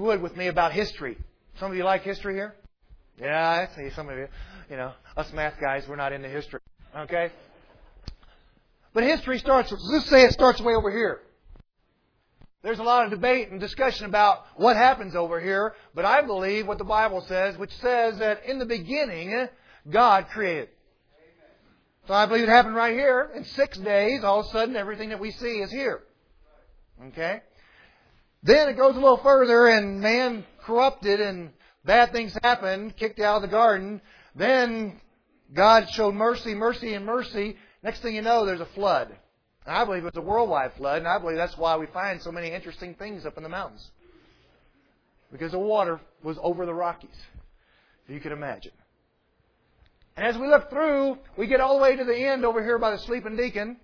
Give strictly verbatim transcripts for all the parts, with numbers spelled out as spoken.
would with me about history. Some of you like history here? Yeah, I see some of you. You know, us math guys, we're not into history. Okay? But history starts, let's say it starts way over here. There's a lot of debate and discussion about what happens over here, but I believe what the Bible says, which says that in the beginning, God created. So I believe it happened right here. In six days, all of a sudden, everything that we see is here. Okay? Then it goes a little further, and man corrupted, and bad things happened, kicked out of the garden. Then God showed mercy, mercy, and mercy. Next thing you know, there's a flood. And I believe it's a worldwide flood, and I believe that's why we find so many interesting things up in the mountains. Because the water was over the Rockies, if you could imagine. And as we look through, we get all the way to the end over here by the sleeping deacon.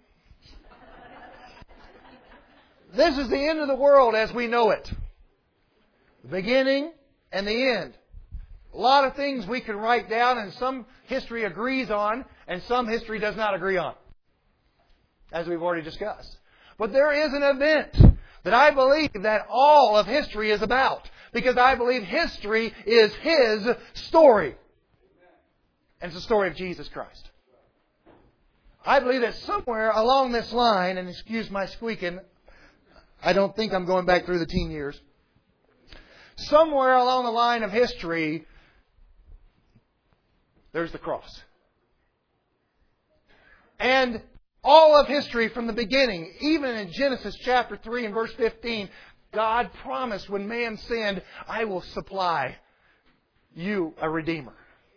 This is the end of the world as we know it. The beginning and the end. A lot of things we can write down, and some history agrees on, and some history does not agree on, as we've already discussed. But there is an event that I believe that all of history is about, because I believe history is His story. And it's the story of Jesus Christ. I believe that somewhere along this line, and excuse my squeaking, I don't think I'm going back through the teen years. Somewhere along the line of history, there's the cross. And all of history from the beginning, even in Genesis chapter three and verse fifteen, God promised when man sinned, I will supply you a Redeemer.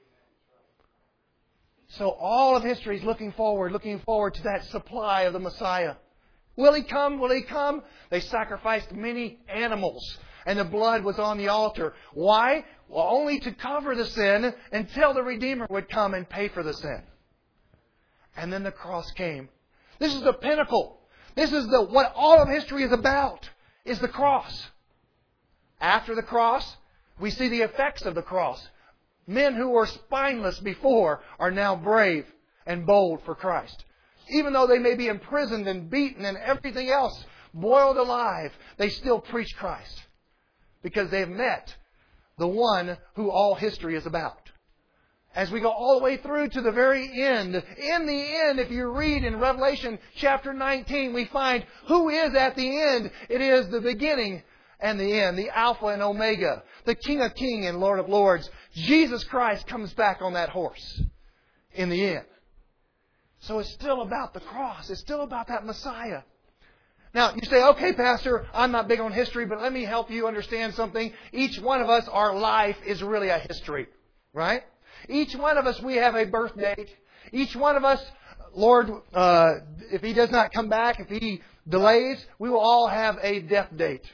So all of history is looking forward, looking forward to that supply of the Messiah. Will He come? Will He come? They sacrificed many animals, and the blood was on the altar. Why? Well, only to cover the sin until the Redeemer would come and pay for the sin. And then the cross came. This is the pinnacle. This is the what all of history is about, is the cross. After the cross, we see the effects of the cross. Men who were spineless before are now brave and bold for Christ. Even though they may be imprisoned and beaten and everything else, boiled alive, they still preach Christ. Because they have met the one who all history is about. As we go all the way through to the very end, in the end, if you read in Revelation chapter nineteen, we find who is at the end. It is the beginning and the end, the Alpha and Omega, the King of Kings and Lord of Lords. Jesus Christ comes back on that horse in the end. So it's still about the cross. It's still about that Messiah. Now, you say, okay, Pastor, I'm not big on history, but let me help you understand something. Each one of us, our life is really a history, right? Each one of us, we have a birth date. Each one of us, Lord, uh, if He does not come back, if He delays, we will all have a death date.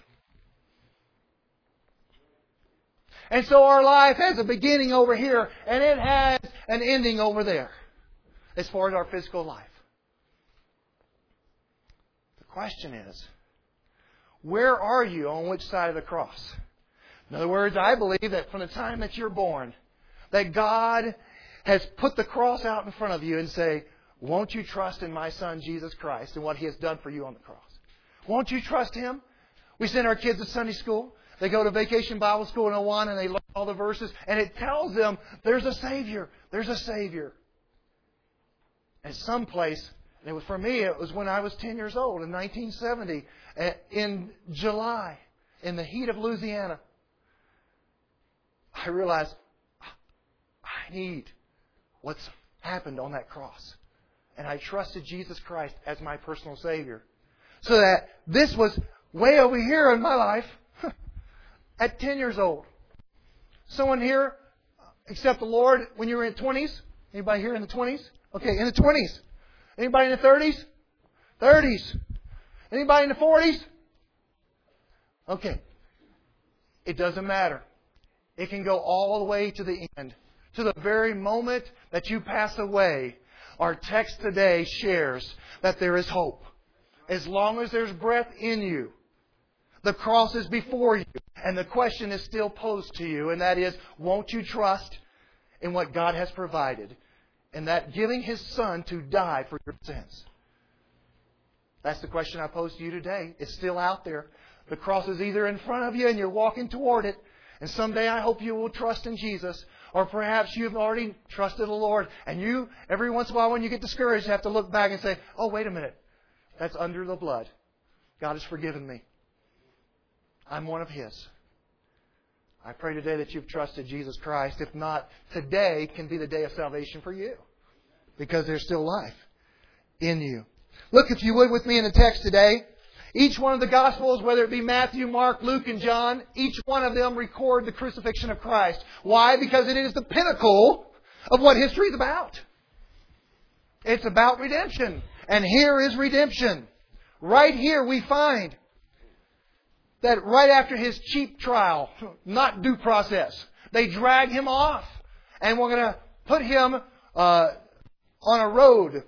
And so our life has a beginning over here, and it has an ending over there, as far as our physical life. The question is, where are you on which side of the cross? In other words, I believe that from the time that you're born, that God has put the cross out in front of you and say, won't you trust in my Son, Jesus Christ, and what He has done for you on the cross? Won't you trust Him? We send our kids to Sunday school. They go to Vacation Bible School in Awana and they learn all the verses. And it tells them there's a Savior. There's a Savior. And someplace, and it was, for me, it was when I was ten years old in nineteen seventy, in July, in the heat of Louisiana. I realized I need what's happened on that cross. And I trusted Jesus Christ as my personal Savior. So that this was way over here in my life. At ten years old. Someone here accept the Lord when you were in the twenties? Anybody here in the twenties? Okay, in the twenties. Anybody in the thirties? thirties. Anybody in the forties? Okay. It doesn't matter. It can go all the way to the end. To the very moment that you pass away. Our text today shares that there is hope. As long as there's breath in you. The cross is before you. And the question is still posed to you. And that is, won't you trust in what God has provided? And that giving His Son to die for your sins. That's the question I pose to you today. It's still out there. The cross is either in front of you and you're walking toward it. And someday I hope you will trust in Jesus. Or perhaps you've already trusted the Lord. And you, every once in a while when you get discouraged, have to look back and say, oh, wait a minute. That's under the blood. God has forgiven me. I'm one of His. I pray today that you've trusted Jesus Christ. If not, today can be the day of salvation for you. Because there's still life in you. Look, if you would, with me in the text today. Each one of the Gospels, whether it be Matthew, Mark, Luke, and John, each one of them record the crucifixion of Christ. Why? Because it is the pinnacle of what history is about. It's about redemption. And here is redemption. Right here we find that right after His cheap trial, not due process, they drag Him off. And we're going to put Him uh, on a road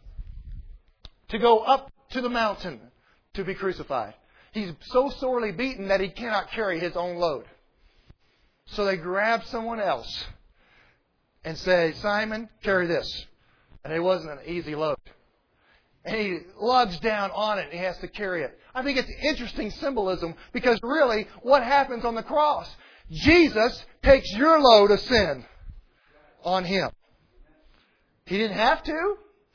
to go up to the mountain to be crucified. He's so sorely beaten that he cannot carry his own load. So they grab someone else and say, Simon, carry this. And it wasn't an easy load. And he lugs down on it and he has to carry it. I think it's interesting symbolism because really what happens on the cross? Jesus takes your load of sin on Him. He didn't have to,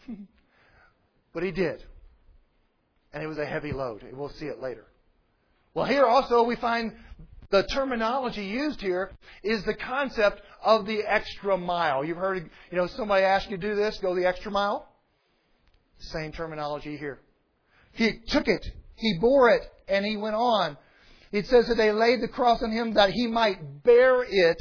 but He did. And it was a heavy load. We'll see it later. Well, here also we find the terminology used here is the concept of the extra mile. You've heard, you know, somebody ask you to do this, go the extra mile. Same terminology here. He took it, He bore it, and He went on. It says that they laid the cross on Him that He might bear it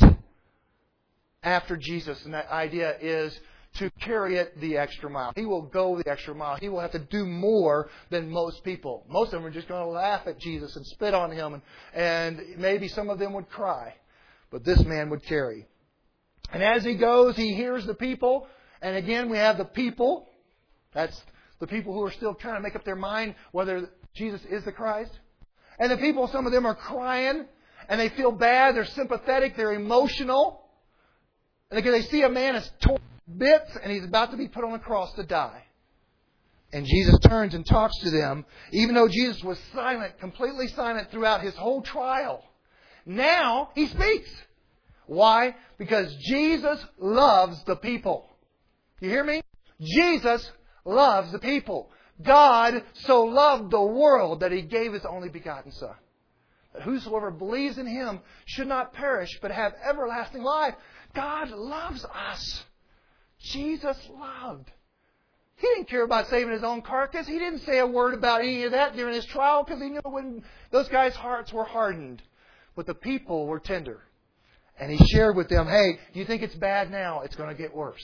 after Jesus. And that idea is to carry it the extra mile. He will go the extra mile. He will have to do more than most people. Most of them are just going to laugh at Jesus and spit on Him. And, and maybe some of them would cry. But this man would carry. And as He goes, He hears the people. And again, we have the people. That's the people who are still trying to make up their mind whether Jesus is the Christ. And the people, some of them are crying. And they feel bad. They're sympathetic. They're emotional. And because they see a man is torn bits and he's about to be put on the cross to die. And Jesus turns and talks to them, even though Jesus was silent, completely silent throughout His whole trial. Now He speaks. Why? Because Jesus loves the people. You hear me? Jesus loves the people. God so loved the world that He gave His only begotten Son, that whosoever believes in Him should not perish but have everlasting life. God loves us. Jesus loved. He didn't care about saving His own carcass. He didn't say a word about any of that during His trial because He knew when those guys' hearts were hardened. But the people were tender. And He shared with them, hey, you think it's bad now? It's going to get worse.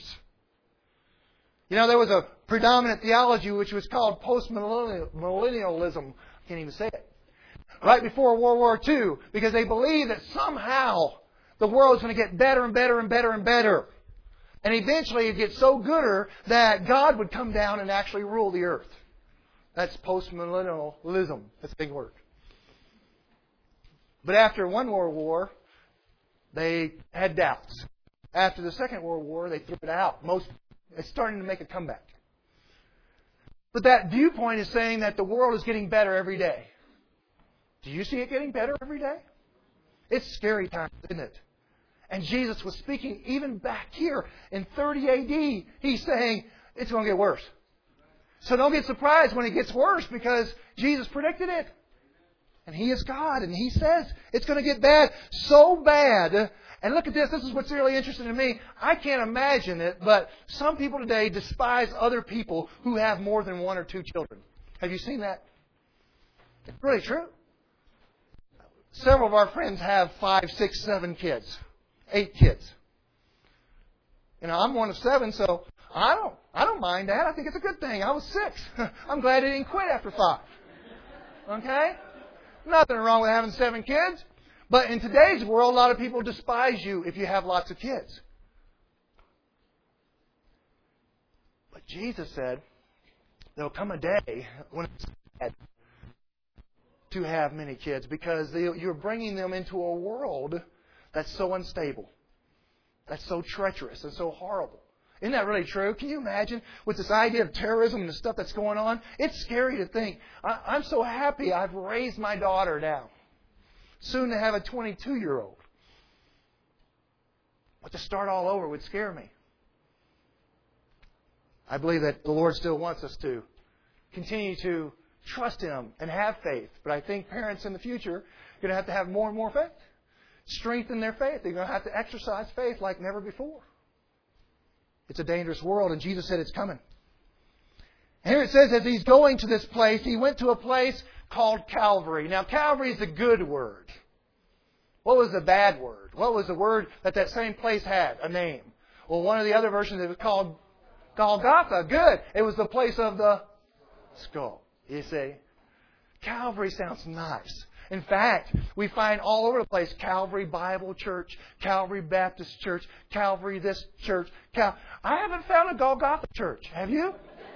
You know, there was a predominant theology which was called post-millennialism. I can't even say it. Right before World War Two. Because they believed that somehow the world is going to get better and better and better and better. And eventually it gets so gooder that God would come down and actually rule the earth. That's postmillennialism. That's a big word. But after one World War, they had doubts. After the Second World War, they threw it out. Most, it's starting to make a comeback. But that viewpoint is saying that the world is getting better every day. Do you see it getting better every day? It's scary times, isn't it? And Jesus was speaking even back here in thirty A D. He's saying it's going to get worse. So don't get surprised when it gets worse because Jesus predicted it. And He is God. And He says it's going to get bad. So bad. And look at this. This is what's really interesting to me. I can't imagine it, but some people today despise other people who have more than one or two children. Have you seen that? It's really true. Several of our friends have five, six, seven kids. Eight kids. You know, I'm one of seven, so I don't I don't mind that. I think it's a good thing. I was six. I'm glad I didn't quit after five. Okay? Nothing wrong with having seven kids. But in today's world, a lot of people despise you if you have lots of kids. But Jesus said, there'll come a day when it's bad to have many kids because you're bringing them into a world that's so unstable, that's so treacherous and so horrible. Isn't that really true? Can you imagine with this idea of terrorism and the stuff that's going on? It's scary to think. I, I'm so happy I've raised my daughter now. Soon to have a twenty-two-year-old. But to start all over would scare me. I believe that the Lord still wants us to continue to trust Him and have faith. But I think parents in the future are going to have to have more and more faith. Strengthen their faith. They're going to have to exercise faith like never before. It's a dangerous world, and Jesus said it's coming. And here it says, as He's going to this place, He went to a place called Calvary. Now, Calvary is a good word. What was the bad word? What was the word that that same place had? A name. Well, one of the other versions, it was called Golgotha. Good. It was the place of the skull. You see? Calvary sounds nice. In fact, we find all over the place Calvary Bible Church, Calvary Baptist Church, Calvary this church. Cal- I haven't found a Golgotha church. Have you?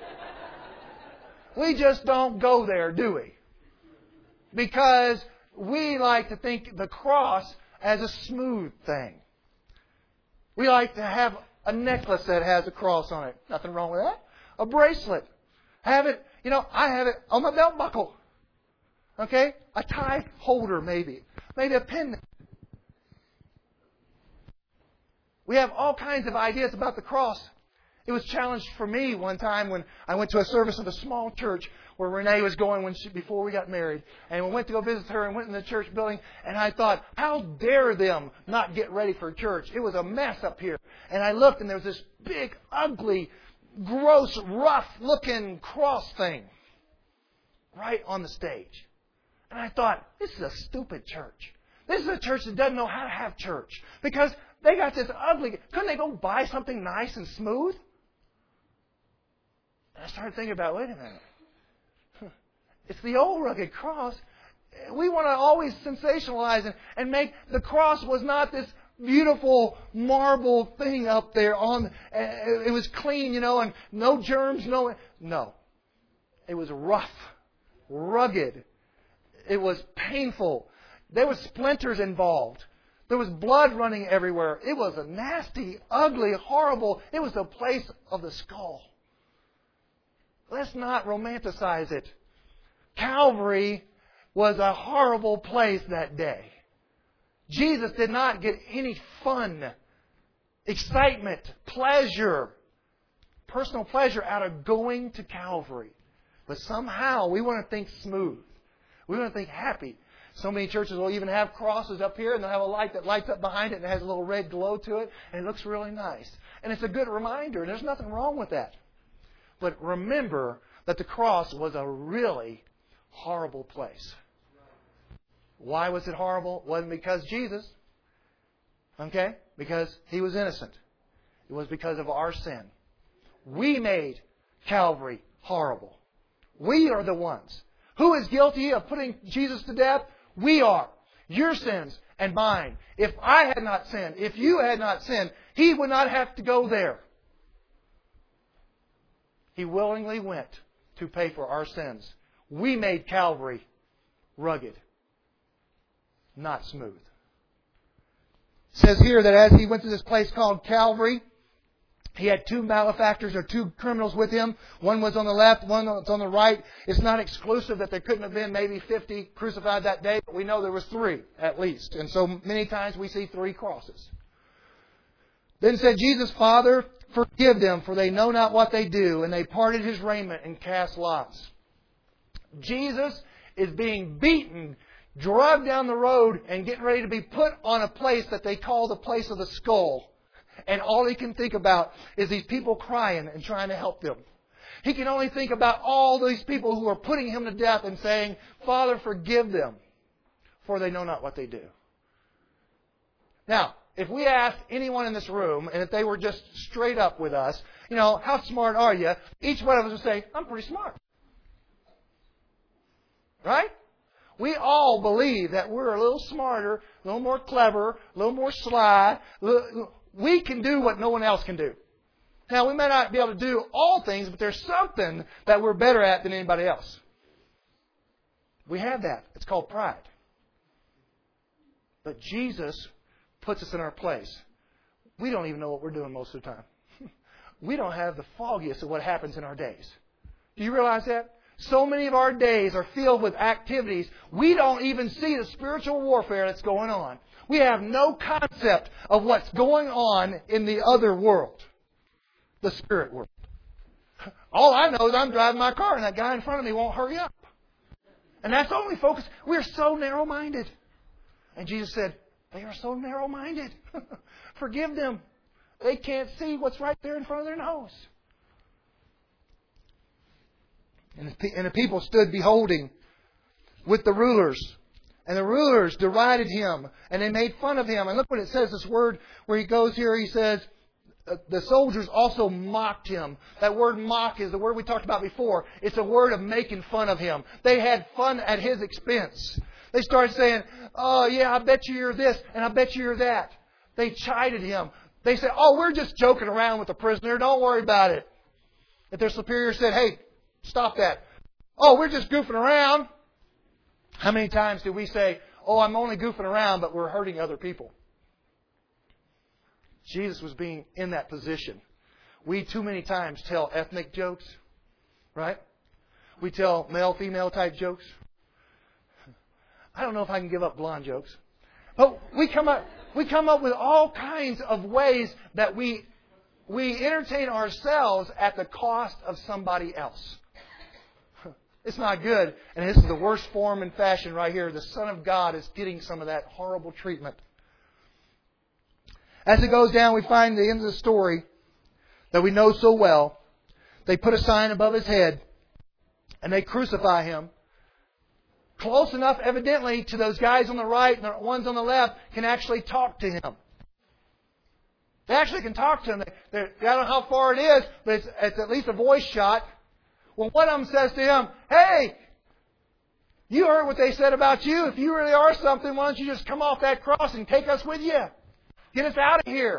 We just don't go there, do we? Because we like to think the cross as a smooth thing. We like to have a necklace that has a cross on it. Nothing wrong with that. A bracelet. Have it, you know, I have it on my belt buckle. Okay? A tie holder, maybe. Maybe a pendant. We have all kinds of ideas about the cross. It was challenged for me one time when I went to a service of a small church where Renee was going when she, before we got married. And we went to go visit her and went in the church building. And I thought, how dare them not get ready for church? It was a mess up here. And I looked and there was this big, ugly, gross, rough-looking cross thing right on the stage. And I thought, this is a stupid church. This is a church that doesn't know how to have church. Because they got this ugly... Couldn't they go buy something nice and smooth? And I started thinking about, wait a minute. It's the old rugged cross. We want to always sensationalize and, and make... The cross was not this beautiful marble thing up there on... It was clean, you know, and no germs, no... No. It was rough, rugged. It was painful. There were splinters involved. There was blood running everywhere. It was a nasty, ugly, horrible... It was the place of the skull. Let's not romanticize it. Calvary was a horrible place that day. Jesus did not get any fun, excitement, pleasure, personal pleasure out of going to Calvary. But somehow we want to think smooth. We want to think happy. So many churches will even have crosses up here and they'll have a light that lights up behind it and it has a little red glow to it and it looks really nice. And it's a good reminder and there's nothing wrong with that. But remember that the cross was a really horrible place. Why was it horrible? It wasn't because Jesus. Okay? Because He was innocent. It was because of our sin. We made Calvary horrible. We are the ones. Who is guilty of putting Jesus to death? We are. Your sins and mine. If I had not sinned, if you had not sinned, He would not have to go there. He willingly went to pay for our sins. We made Calvary rugged, not smooth. It says here that as He went to this place called Calvary, He had two malefactors or two criminals with Him. One was on the left, one was on the right. It's not exclusive that there couldn't have been maybe fifty crucified that day, but we know there was three at least. And so many times we see three crosses. Then said Jesus, Father, forgive them, for they know not what they do. And they parted His raiment and cast lots. Jesus is being beaten, dragged down the road, and getting ready to be put on a place that they call the place of the skull. And all he can think about is these people crying and trying to help them. He can only think about all these people who are putting Him to death and saying, Father, forgive them, for they know not what they do. Now, if we asked anyone in this room, and if they were just straight up with us, you know, how smart are you? Each one of us would say, I'm pretty smart. Right? We all believe that we're a little smarter, a little more clever, a little more sly. Little, we can do what no one else can do. Now, we may not be able to do all things, but there's something that we're better at than anybody else. We have that. It's called pride. But Jesus puts us in our place. We don't even know what we're doing most of the time. we don't have the foggiest of what happens in our days. Do you realize that? So many of our days are filled with activities. We don't even see the spiritual warfare that's going on. We have no concept of what's going on in the other world, the spirit world. All I know is I'm driving my car and that guy in front of me won't hurry up. And that's the only focus. We're so narrow-minded. And Jesus said, they are so narrow-minded. Forgive them. They can't see what's right there in front of their nose. And the people stood beholding with the rulers. And the rulers derided Him. And they made fun of Him. And look what it says, this word where He goes here. He says, the soldiers also mocked Him. That word mock is the word we talked about before. It's a word of making fun of Him. They had fun at His expense. They started saying, oh yeah, I bet you you're this and I bet you you're that. They chided Him. They said, oh, we're just joking around with the prisoner. Don't worry about it. If their superior said, hey, stop that. Oh, we're just goofing around. How many times do we say, oh, I'm only goofing around, but we're hurting other people? Jesus was being in that position. We too many times tell ethnic jokes, right? We tell male-female type jokes. I don't know if I can give up blonde jokes. But we come up, we come up with all kinds of ways that we, we entertain ourselves at the cost of somebody else. It's not good. And this is the worst form and fashion right here. The Son of God is getting some of that horrible treatment. As it goes down, we find the end of the story that we know so well. They put a sign above His head and they crucify Him. Close enough, evidently, to those guys on the right and the ones on the left can actually talk to Him. They actually can talk to Him. They, I don't know how far it is, but it's, it's at least a voice shot. Well, one of them says to Him, hey, you heard what they said about you. If you really are something, why don't you just come off that cross and take us with you? Get us out of here.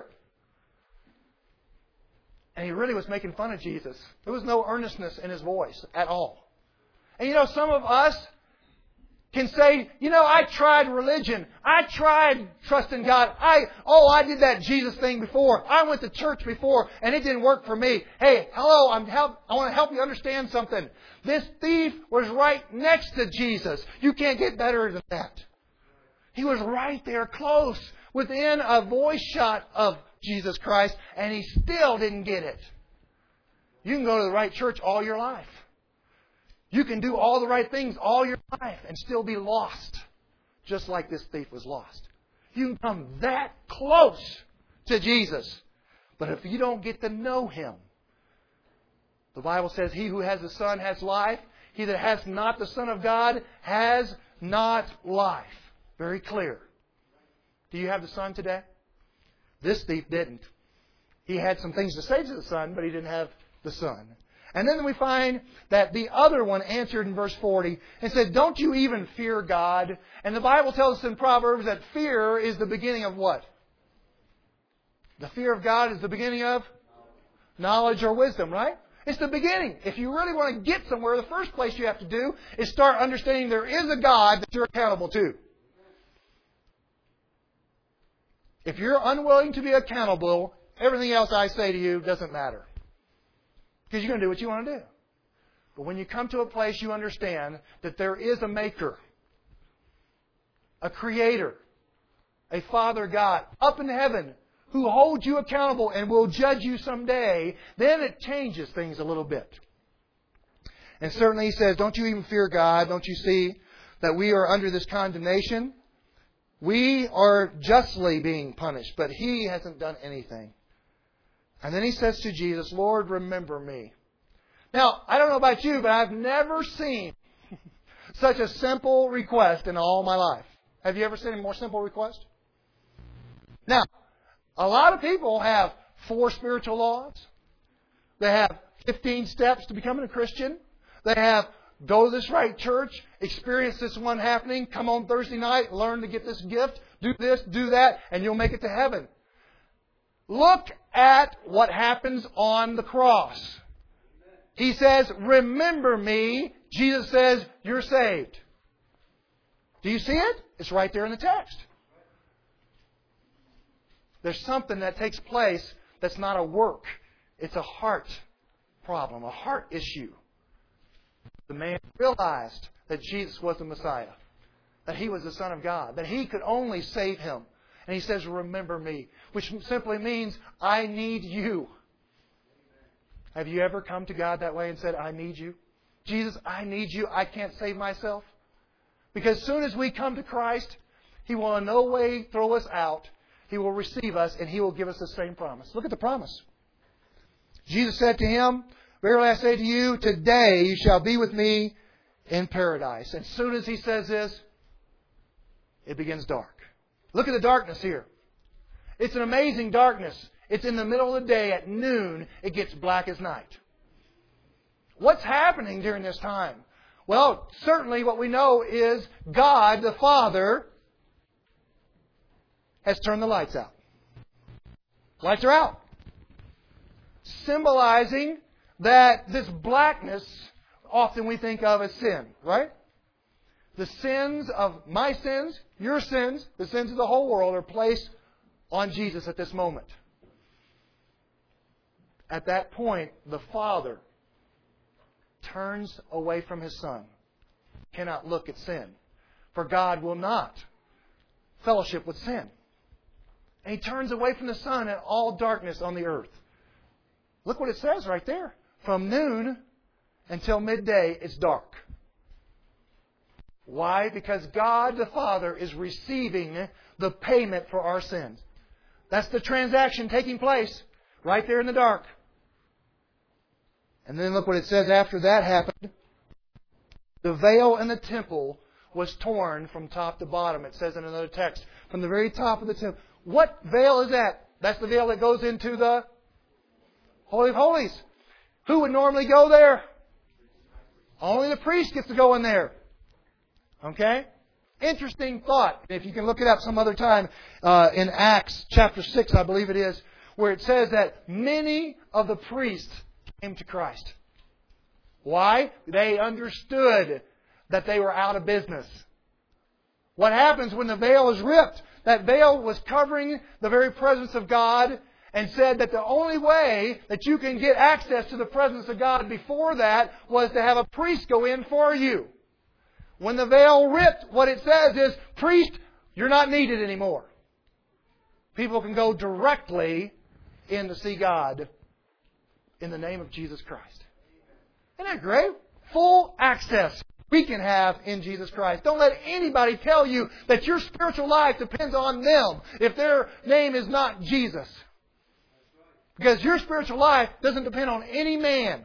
And he really was making fun of Jesus. There was no earnestness in his voice at all. And you know, some of us can say, you know, I tried religion. I tried trusting God. I, oh, I did that Jesus thing before. I went to church before and it didn't work for me. Hey, hello, I'm help, I want to help you understand something. This thief was right next to Jesus. You can't get better than that. He was right there close, within a voice shot of Jesus Christ, and he still didn't get it. You can go to the right church all your life. You can do all the right things all your life and still be lost, just like this thief was lost. You can come that close to Jesus, but if you don't get to know Him, the Bible says, he who has the Son has life. He that has not the Son of God has not life. Very clear. Do you have the Son today? This thief didn't. He had some things to say to the Son, but he didn't have the Son. And then we find that the other one answered in verse forty and said, don't you even fear God? And the Bible tells us in Proverbs that fear is the beginning of what? The fear of God is the beginning of knowledge or wisdom, right? It's the beginning. If you really want to get somewhere, the first place you have to do is start understanding there is a God that you're accountable to. If you're unwilling to be accountable, everything else I say to you doesn't matter. Because you're going to do what you want to do. But when you come to a place, you understand that there is a Maker, a Creator, a Father God up in heaven who holds you accountable and will judge you someday, then it changes things a little bit. And certainly He says, don't you even fear God? Don't you see that we are under this condemnation? We are justly being punished, but He hasn't done anything. And then He says to Jesus, Lord, remember me. Now, I don't know about you, but I've never seen such a simple request in all my life. Have you ever seen a more simple request? Now, a lot of people have four spiritual laws. They have fifteen steps to becoming a Christian. They have go to this right church, experience this one happening, come on Thursday night, learn to get this gift, do this, do that, and you'll make it to heaven. Look at what happens on the cross. He says, remember me. Jesus says, you're saved. Do you see it? It's right there in the text. There's something that takes place that's not a work. It's a heart problem, a heart issue. The man realized that Jesus was the Messiah, that He was the Son of God, that He could only save him. And He says, remember me, which simply means, I need you. Have you ever come to God that way and said, I need you? Jesus, I need you. I can't save myself. Because as soon as we come to Christ, He will in no way throw us out. He will receive us and He will give us the same promise. Look at the promise. Jesus said to him, verily I say to you, today you shall be with me in paradise. And as soon as He says this, it begins dark. Look at the darkness here. It's an amazing darkness. It's in the middle of the day at noon. It gets black as night. What's happening during this time? Well, certainly what we know is God the Father has turned the lights out. Lights are out. Symbolizing that this blackness often we think of as sin, right? The sins of my sins, your sins, the sins of the whole world are placed on Jesus at this moment. At that point, the Father turns away from His Son. Cannot look at sin. For God will not fellowship with sin. And He turns away from the Son and all darkness on the earth. Look what it says right there. From noon until midday, it's dark. Why? Because God the Father is receiving the payment for our sins. That's the transaction taking place right there in the dark. And then look what it says after that happened. The veil in the temple was torn from top to bottom. It says in another text, from the very top of the temple. What veil is that? That's the veil that goes into the Holy of Holies. Who would normally go there? Only the priest gets to go in there. Okay? Interesting thought. If you can look it up some other time, uh, in Acts chapter six, I believe it is, where it says that many of the priests came to Christ. Why? They understood that they were out of business. What happens when the veil is ripped? That veil was covering the very presence of God, and said that the only way that you can get access to the presence of God before that was to have a priest go in for you. When the veil ripped, what it says is, priest, you're not needed anymore. People can go directly in to see God in the name of Jesus Christ. Isn't that great? Full access we can have in Jesus Christ. Don't let anybody tell you that your spiritual life depends on them if their name is not Jesus. Because your spiritual life doesn't depend on any man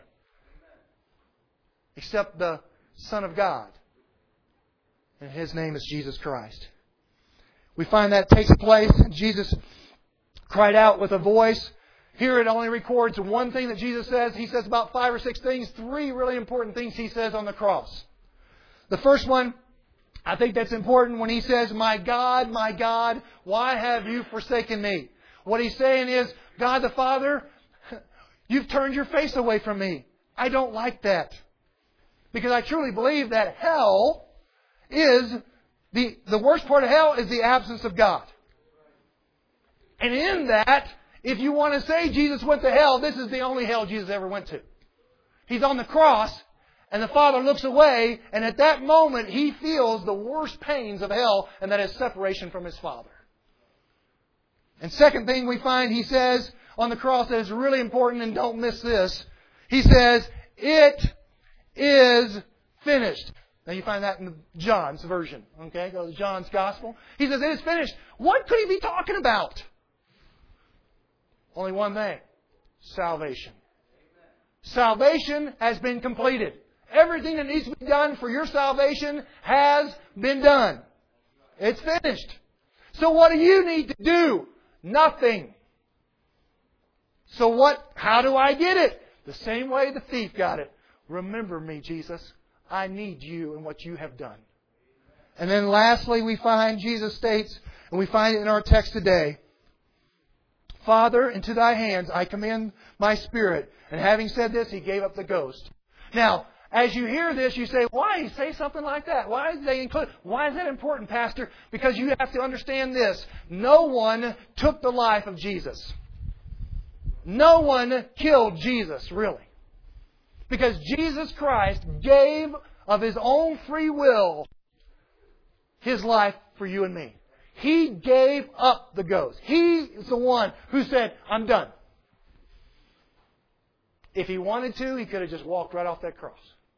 except the Son of God. And His name is Jesus Christ. We find that takes place. Jesus cried out with a voice. Here it only records one thing that Jesus says. He says about five or six things. Three really important things He says on the cross. The first one, I think that's important when He says, my God, my God, why have you forsaken me? What He's saying is, God the Father, you've turned your face away from me. I don't like that. Because I truly believe that hell is, the, the worst part of hell is the absence of God. And in that, if you want to say Jesus went to hell, this is the only hell Jesus ever went to. He's on the cross, and the Father looks away, and at that moment He feels the worst pains of hell, and that is separation from His Father. And second thing we find He says on the cross that is really important, and don't miss this. He says, it is finished. Now you find that in John's version. Okay, go to John's Gospel. He says, it is finished. What could He be talking about? Only one thing. Salvation. Salvation has been completed. Everything that needs to be done for your salvation has been done. It's finished. So what do you need to do? Nothing. So what? How do I get it? The same way the thief got it. Remember me, Jesus. I need you and what you have done. And then lastly, we find Jesus states, and we find it in our text today, Father, into Thy hands I commend my spirit. And having said this, He gave up the ghost. Now, as you hear this, you say, why say something like that? Why is they include? Why is that important, Pastor? Because you have to understand this. No one took the life of Jesus. No one killed Jesus, really. Because Jesus Christ gave of His own free will His life for you and me. He gave up the ghost. He is the one who said, I'm done. If He wanted to, He could have just walked right off that cross.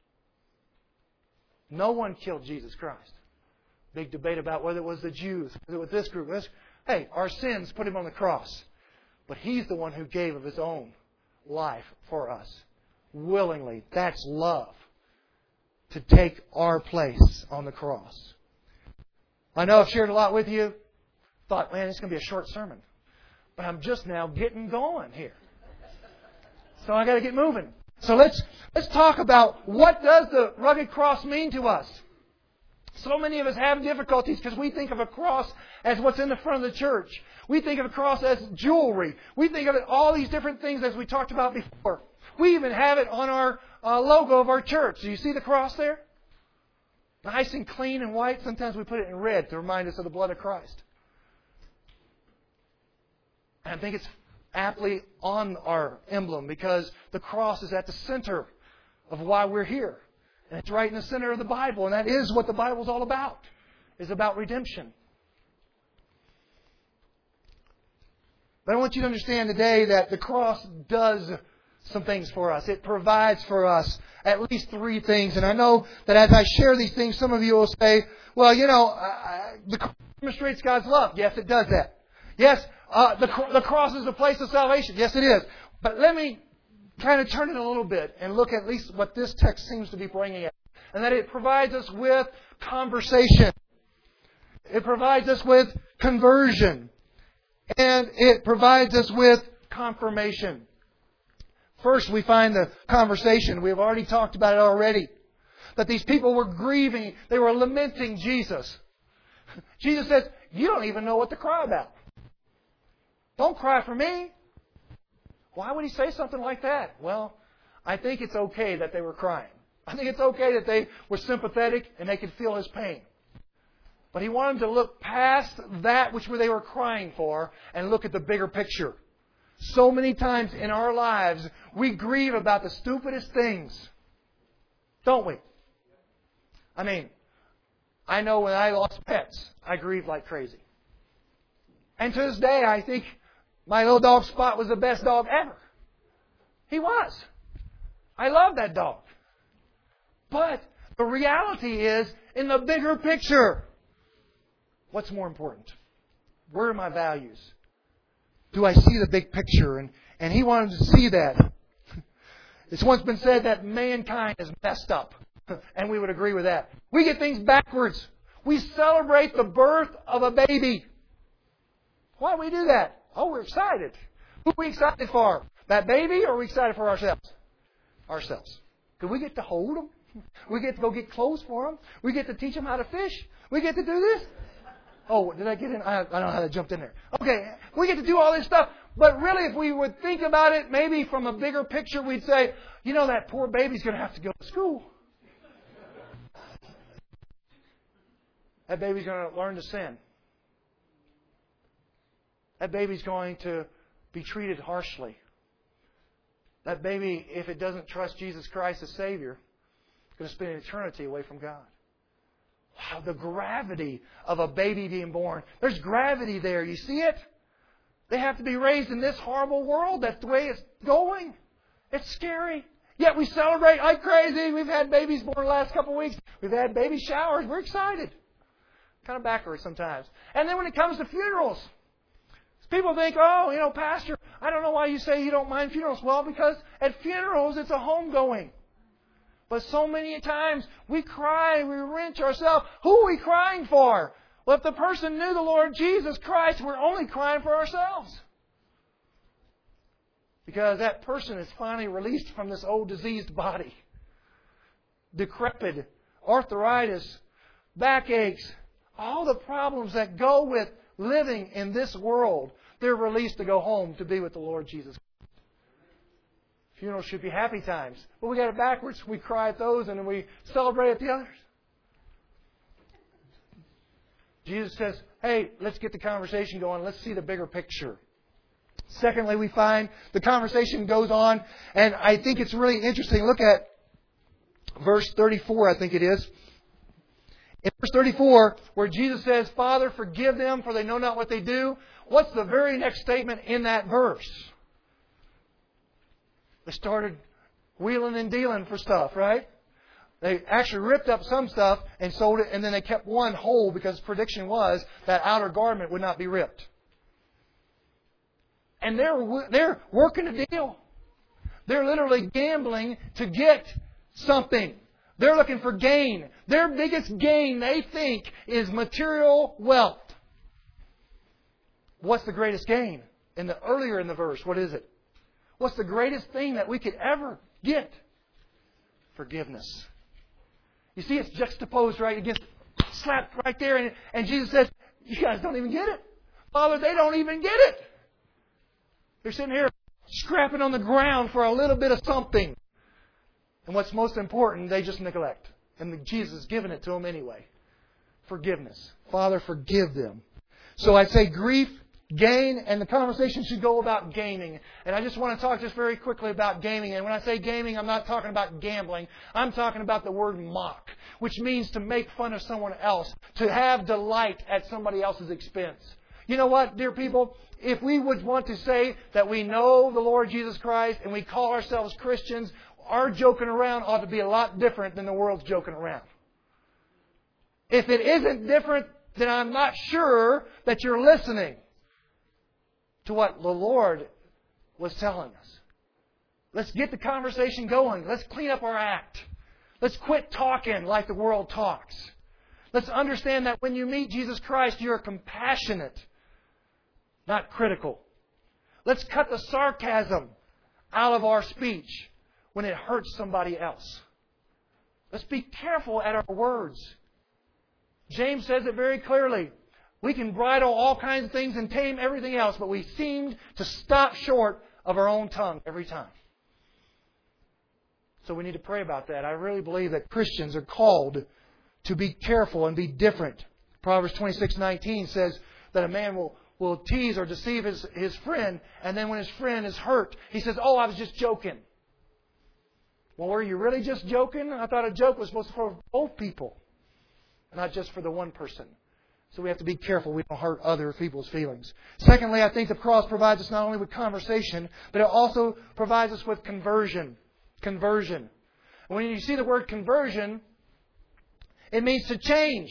No one killed Jesus Christ. Big debate about whether it was the Jews, whether it was this group. This. Hey, our sins put Him on the cross. But He's the one who gave of His own life for us. Willingly. That's love. To take our place on the cross. I know I've shared a lot with you. Thought, man, it's going to be a short sermon. But I'm just now getting going here. So I got to get moving. So let's let's talk about what does the rugged cross mean to us. So many of us have difficulties because we think of a cross as what's in the front of the church. We think of a cross as jewelry. We think of it all these different things as we talked about before. We even have it on our uh, logo of our church. Do you see the cross there? Nice and clean and white. Sometimes we put it in red to remind us of the blood of Christ. And I think it's aptly on our emblem because the cross is at the center of why we're here. And it's right in the center of the Bible. And that is what the Bible's all about. It's about redemption. But I want you to understand today that the cross does some things for us. It provides for us at least three things. And I know that as I share these things, some of you will say, well, you know, uh, the cross demonstrates God's love. Yes, it does that. Yes, uh, the, the cross is the place of salvation. Yes, it is. But let me kind of turn it a little bit and look at least what this text seems to be bringing up. And that it provides us with conversation. It provides us with conversion. And it provides us with confirmation. First, we find the conversation. We've already talked about it already. That these people were grieving. They were lamenting Jesus. Jesus says, you don't even know what to cry about. Don't cry for me. Why would He say something like that? Well, I think it's okay that they were crying. I think it's okay that they were sympathetic and they could feel His pain. But He wanted them to look past that which they were crying for and look at the bigger picture. So many times in our lives, we grieve about the stupidest things. Don't we? I mean, I know when I lost pets, I grieved like crazy. And to this day, I think my little dog Spot was the best dog ever. He was. I love that dog. But the reality is, in the bigger picture, what's more important? Where are my values? Do I see the big picture? And, and He wanted to see that. It's once been said that mankind is messed up. And we would agree with that. We get things backwards. We celebrate the birth of a baby. Why do we do that? Oh, we're excited. Who are we excited for? That baby, or are we excited for ourselves? Ourselves. Do we get to hold them? We get to go get clothes for them. We get to teach them how to fish. We get to do this. Oh, did I get in? I, I don't know how to jump in there. Okay, we get to do all this stuff. But really, if we would think about it, maybe from a bigger picture, we'd say, you know, that poor baby's going to have to go to school. That baby's going to learn to sin. That baby's going to be treated harshly. That baby, if it doesn't trust Jesus Christ as Savior, is going to spend an eternity away from God. Wow, the gravity of a baby being born. There's gravity there. You see it? They have to be raised in this horrible world. That's the way it's going. It's scary. Yet we celebrate like crazy. We've had babies born the last couple of weeks. We've had baby showers. We're excited. Kind of backwards sometimes. And then when it comes to funerals, people think, oh, you know, Pastor, I don't know why you say you don't mind funerals. Well, because at funerals, it's a homegoing. But so many times we cry, we wrench ourselves. Who are we crying for? Well, if the person knew the Lord Jesus Christ, we're only crying for ourselves. Because that person is finally released from this old diseased body. Decrepit, arthritis, backaches, all the problems that go with living in this world. They're released to go home to be with the Lord Jesus Christ. Funerals should be happy times. But we got it backwards. We cry at those and then we celebrate at the others. Jesus says, hey, let's get the conversation going. Let's see the bigger picture. Secondly, we find the conversation goes on, and I think it's really interesting. Look at verse thirty-four, I think it is. In verse thirty-four, where Jesus says, Father, forgive them, for they know not what they do. What's the very next statement in that verse? They started wheeling and dealing for stuff, right? They actually ripped up some stuff and sold it, and then they kept one whole because prediction was that outer garment would not be ripped. And they're they're working a deal. They're literally gambling to get something. They're looking for gain. Their biggest gain, they think, is material wealth. What's the greatest gain? In the earlier in the verse, what is it? What's the greatest thing that we could ever get? Forgiveness. You see, it's juxtaposed right against, slapped right there, and, and Jesus says, "You guys don't even get it, Father. They don't even get it. They're sitting here scrapping on the ground for a little bit of something." And what's most important, they just neglect. And Jesus has given it to them anyway. Forgiveness. Father, forgive them. So I'd say grief, gain, and the conversation should go about gaming. And I just want to talk just very quickly about gaming. And when I say gaming, I'm not talking about gambling. I'm talking about the word mock, which means to make fun of someone else, to have delight at somebody else's expense. You know what, dear people? If we would want to say that we know the Lord Jesus Christ and we call ourselves Christians, our joking around ought to be a lot different than the world's joking around. If it isn't different, then I'm not sure that you're listening to what the Lord was telling us. Let's get the conversation going. Let's clean up our act. Let's quit talking like the world talks. Let's understand that when you meet Jesus Christ, you're compassionate, not critical. Let's cut the sarcasm out of our speech when it hurts somebody else. Let's be careful at our words. James says it very clearly. We can bridle all kinds of things and tame everything else, but we seem to stop short of our own tongue every time. So we need to pray about that. I really believe that Christians are called to be careful and be different. Proverbs twenty-six nineteen says that a man will, will tease or deceive his, his friend, and then when his friend is hurt, he says, "Oh, I was just joking." Well, were you really just joking? I thought a joke was supposed to be for both people, not just for the one person. So we have to be careful we don't hurt other people's feelings. Secondly, I think the cross provides us not only with conversation, but it also provides us with conversion. Conversion. When you see the word conversion, it means to change.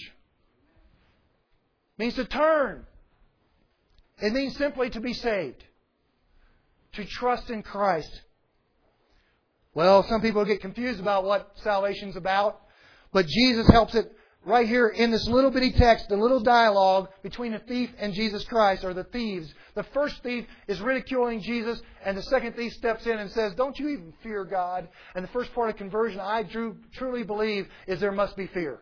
It means to turn. It means simply to be saved. To trust in Christ. Well, some people get confused about what salvation's about, but Jesus helps it right here in this little bitty text, the little dialogue between the thief and Jesus Christ, or the thieves. The first thief is ridiculing Jesus, and the second thief steps in and says, "Don't you even fear God?" And the first part of conversion, I do, truly believe, is there must be fear.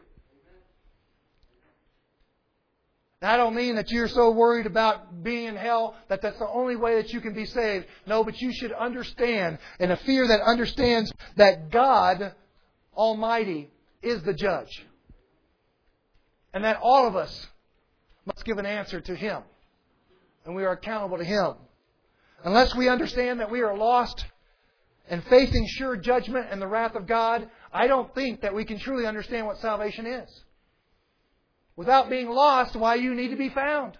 Now, I don't mean that you're so worried about being in hell that that's the only way that you can be saved. No, but you should understand, and a fear that understands that God Almighty is the judge. And that all of us must give an answer to Him. And we are accountable to Him. Unless we understand that we are lost and facing sure judgment and the wrath of God, I don't think that we can truly understand what salvation is. Without being lost, why you need to be found.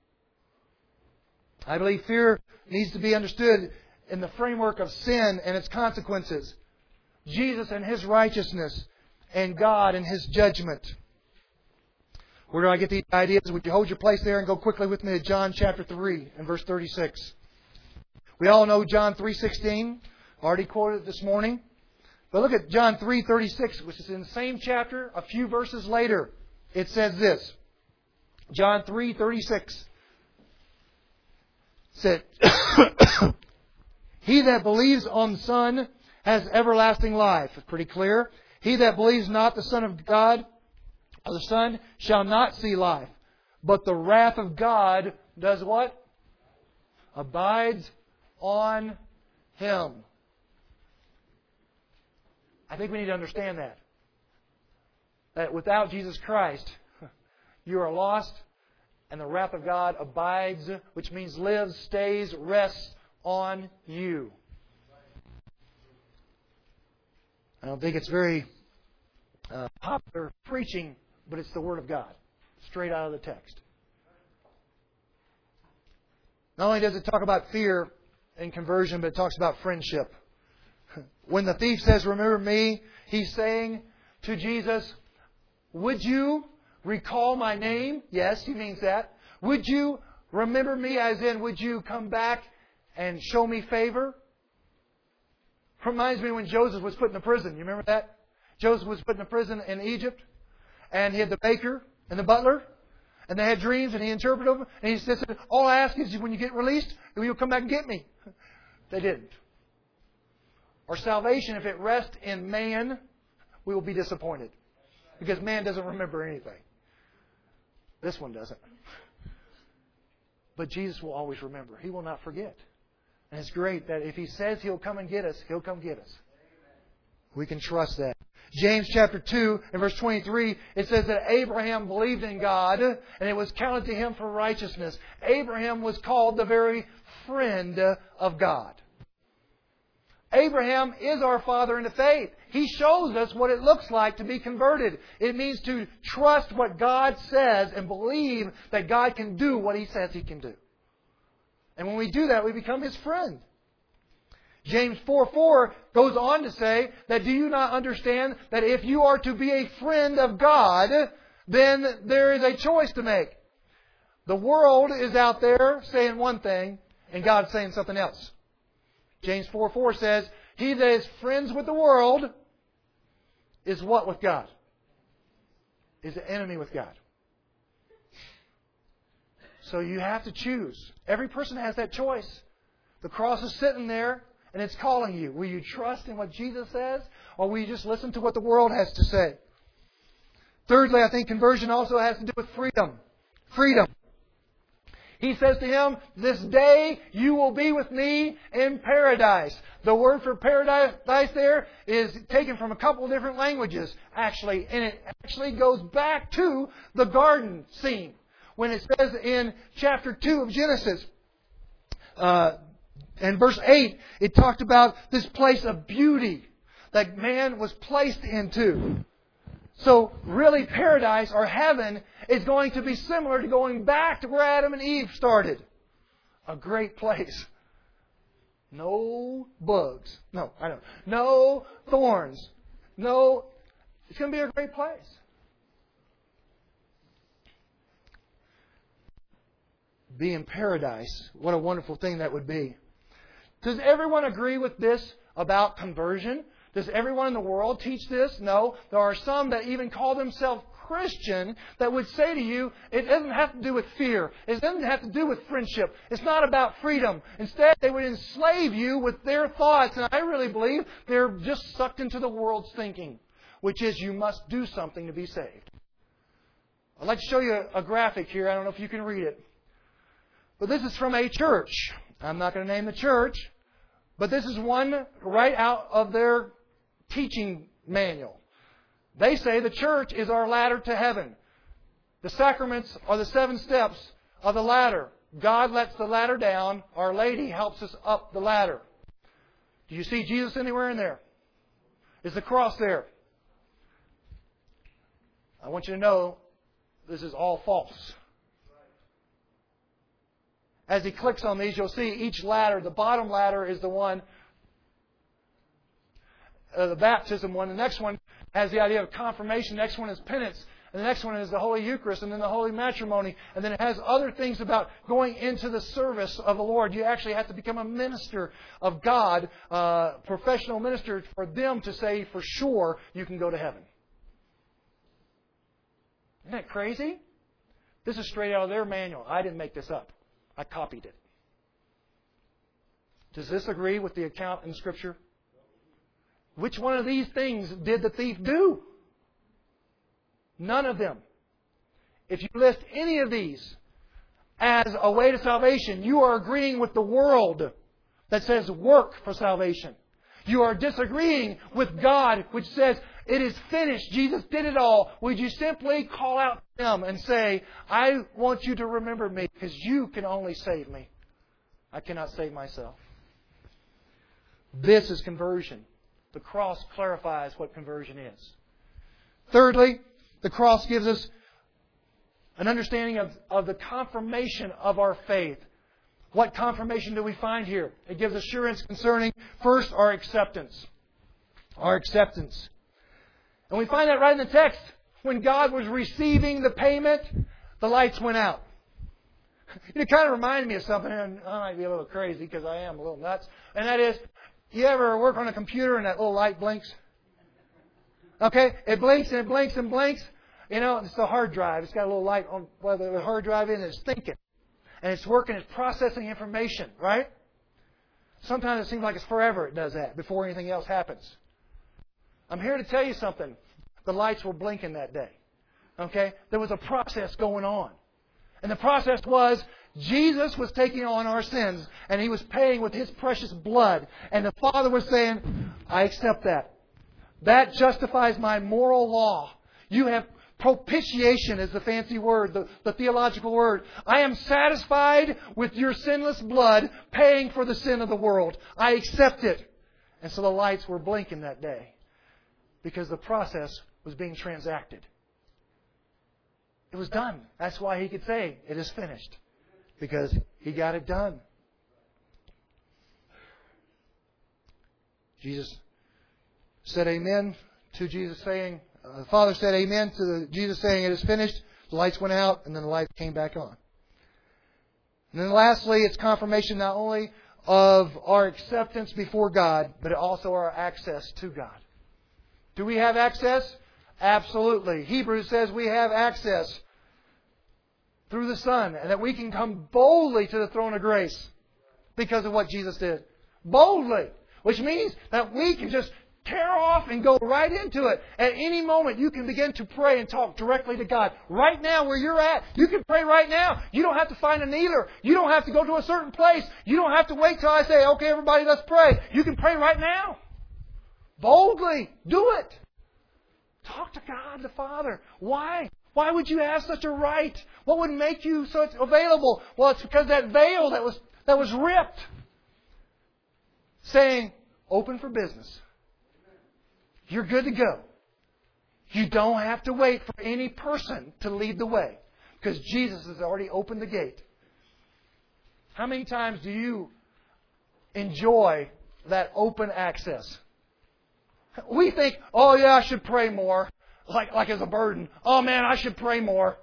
I believe fear needs to be understood in the framework of sin and its consequences. Jesus and His righteousness, and God and His judgment. Where do I get these ideas? Would you hold your place there and go quickly with me to John chapter three and verse thirty-six. We all know John three sixteen. Already quoted it this morning. But look at John three thirty-six, which is in the same chapter, a few verses later. It says this. John three thirty-six said, "He that believes on the Son has everlasting life." It's pretty clear. "He that believes not the Son of God, or the Son, shall not see life. But the wrath of God does what? Abides on him." I think we need to understand that. That without Jesus Christ, you are lost And the wrath of God abides, which means lives, stays, rests on you. I don't think it's very uh, popular preaching, but it's the Word of God, straight out of the text. Not only does it talk about fear and conversion, but it talks about friendship. When the thief says, "Remember me," he's saying to Jesus, "Would you recall my name?" Yes, he means that. Would you remember me, as in, would you come back and show me favor? Reminds me when Joseph was put in the prison. You remember that? Joseph was put in the prison in Egypt, and he had the baker and the butler, and they had dreams, and he interpreted them, and he said, "All I ask is when you get released, will you come back and get me?" They didn't. Our salvation, if it rests in man, we will be disappointed. Because man doesn't remember anything. This one doesn't. But Jesus will always remember. He will not forget. And it's great that if He says He'll come and get us, He'll come get us. We can trust that. James chapter two and verse twenty-three, it says that Abraham believed in God and it was counted to him for righteousness. Abraham was called the very friend of God. Abraham is our father in the faith. He shows us what it looks like to be converted. It means to trust what God says and believe that God can do what He says He can do. And when we do that, we become His friend. James four four goes on to say that, do you not understand that if you are to be a friend of God, then there is a choice to make. The world is out there saying one thing and God's saying something else. James four four says, he that is friends with the world is what with God? Is an enemy with God. So you have to choose. Every person has that choice. The cross is sitting there and it's calling you. Will you trust in what Jesus says, or will you just listen to what the world has to say? Thirdly, I think conversion also has to do with freedom. Freedom. He says to him, this day you will be with me in paradise. The word for paradise there is taken from a couple of different languages, actually. And it actually goes back to the garden scene. When it says in chapter two of Genesis, uh, and verse eight, it talked about this place of beauty that man was placed into. So really paradise or heaven is going to be similar to going back to where Adam and Eve started. A great place. No bugs. No, I don't. No thorns. No. It's going to be a great place. Be in paradise. What a wonderful thing that would be. Does everyone agree with this about conversion? Does everyone in the world teach this? No. There are some that even call themselves Christian that would say to you, it doesn't have to do with fear. It doesn't have to do with friendship. It's not about freedom. Instead, they would enslave you with their thoughts. And I really believe they're just sucked into the world's thinking, which is you must do something to be saved. I'd like to show you a graphic here. I don't know if you can read it. But this is from a church. I'm not going to name the church. But this is one right out of their teaching manual. They say the church is our ladder to heaven. The sacraments are the seven steps of the ladder. God lets the ladder down. Our Lady helps us up the ladder. Do you see Jesus anywhere in there? Is the cross there? I want you to know this is all false. As he clicks on these, you'll see each ladder. The bottom ladder is the one, uh, the baptism one. The next one has the idea of confirmation. The next one is penance. And the next one is the Holy Eucharist and then the Holy Matrimony. And then it has other things about going into the service of the Lord. You actually have to become a minister of God, uh, professional minister, for them to say for sure you can go to heaven. Isn't that crazy? This is straight out of their manual. I didn't make this up. I copied it. Does this agree with the account in Scripture? Which one of these things did the thief do? None of them. If you list any of these as a way to salvation, you are agreeing with the world that says work for salvation. You are disagreeing with God, which says It is finished. Jesus did it all. Would you simply call out to Him and say, I want you to remember me because you can only save me. I cannot save myself. This is conversion. The cross clarifies what conversion is. Thirdly, the cross gives us an understanding of, of the confirmation of our faith. What confirmation do we find here? It gives assurance concerning, first, our acceptance. Our acceptance. And we find that right in the text. When God was receiving the payment, the lights went out. It kind of reminded me of something, and I might be a little crazy because I am a little nuts. And that is, you ever work on a computer and that little light blinks? Okay? It blinks and it blinks and blinks. You know, it's the hard drive. It's got a little light on where the hard drive is, and it's thinking. And it's working, it's processing information, right? Sometimes it seems like it's forever it does that before anything else happens. I'm here to tell you something. The lights were blinking that day. Okay? There was a process going on. And the process was Jesus was taking on our sins and He was paying with His precious blood. And the Father was saying, I accept that. That justifies my moral law. You have propitiation is the fancy word, the, the theological word. I am satisfied with your sinless blood paying for the sin of the world. I accept it. And so the lights were blinking that day because the process was being transacted. It was done. That's why He could say, it is finished. Because He got it done. Jesus said amen to Jesus saying, uh, the Father said amen to the, Jesus saying it is finished. The lights went out and then the lights came back on. And then lastly, it's confirmation not only of our acceptance before God, but also our access to God. Do we have access? Absolutely. Hebrews says we have access through the Son and that we can come boldly to the throne of grace because of what Jesus did. Boldly. Which means that we can just tear off and go right into it. At any moment, you can begin to pray and talk directly to God. Right now, where you're at, you can pray right now. You don't have to find a kneeler. You don't have to go to a certain place. You don't have to wait till I say, okay, everybody, let's pray. You can pray right now. Boldly. Do it. Talk to God the Father. Why? Why would you have such a right? What would make you so available? Well, it's because that veil that was that was ripped, saying, open for business. You're good to go. You don't have to wait for any person to lead the way because Jesus has already opened the gate. How many times do you enjoy that open access? We think, oh yeah, I should pray more. Like, like as a burden. Oh man, I should pray more.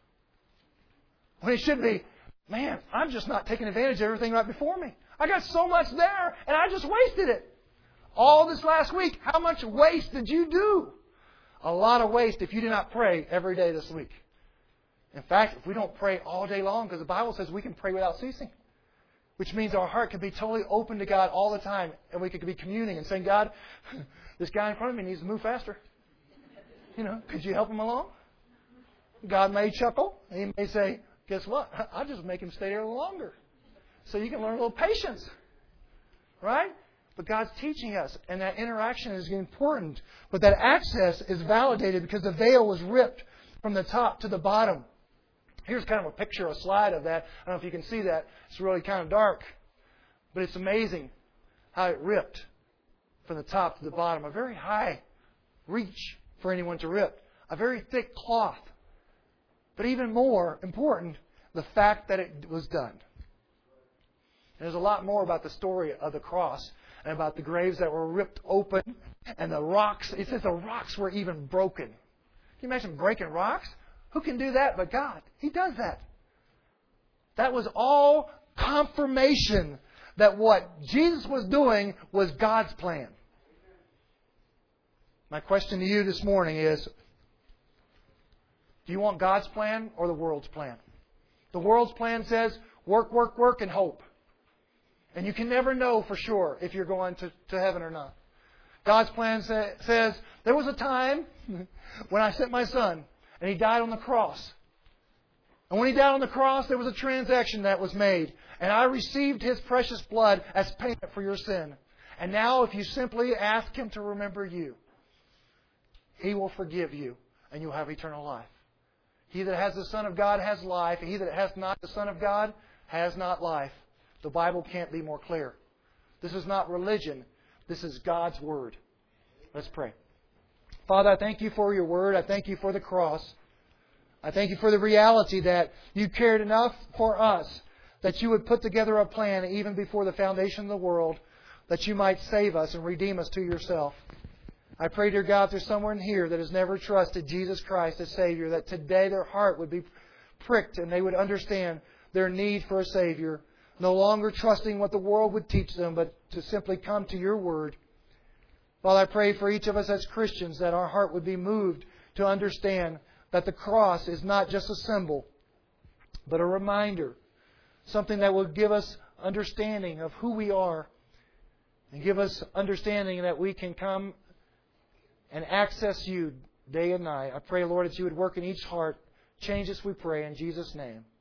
When it should be, man, I'm just not taking advantage of everything right before me. I got so much there and I just wasted it. All this last week, how much waste did you do? A lot of waste if you did not pray every day this week. In fact, if we don't pray all day long, because the Bible says we can pray without ceasing. Which means our heart can be totally open to God all the time. And we could be communing and saying, God, this guy in front of me needs to move faster. You know, could you help him along? God may chuckle. He may say, guess what? I'll just make him stay there a little longer. So you can learn a little patience. Right? But God's teaching us. And that interaction is important. But that access is validated because the veil was ripped from the top to the bottom. Here's kind of a picture, a slide of that. I don't know if you can see that. It's really kind of dark. But it's amazing how it ripped from the top to the bottom. A very high reach for anyone to rip. A very thick cloth. But even more important, the fact that it was done. And there's a lot more about the story of the cross and about the graves that were ripped open and the rocks. It says the rocks were even broken. Can you imagine breaking rocks? Who can do that but God? He does that. That was all confirmation that what Jesus was doing was God's plan. My question to you this morning is, do you want God's plan or the world's plan? The world's plan says, work, work, work, and hope. And you can never know for sure if you're going to, to heaven or not. God's plan sa- says, there was a time when I sent my son, and He died on the cross. And when He died on the cross, there was a transaction that was made. And I received His precious blood as payment for your sin. And now if you simply ask Him to remember you, He will forgive you, and you'll have eternal life. He that has the Son of God has life, and he that has not the Son of God has not life. The Bible can't be more clear. This is not religion. This is God's Word. Let's pray. Father, I thank You for Your Word. I thank You for the cross. I thank You for the reality that You cared enough for us that You would put together a plan even before the foundation of the world that You might save us and redeem us to Yourself. I pray, dear God, if there's someone here that has never trusted Jesus Christ as Savior, that today their heart would be pricked and they would understand their need for a Savior, no longer trusting what the world would teach them, but to simply come to Your Word. Father, I pray for each of us as Christians that our heart would be moved to understand that the cross is not just a symbol, but a reminder, something that will give us understanding of who we are and give us understanding that we can come and access You day and night. I pray, Lord, that You would work in each heart. Change us, we pray, in Jesus' name.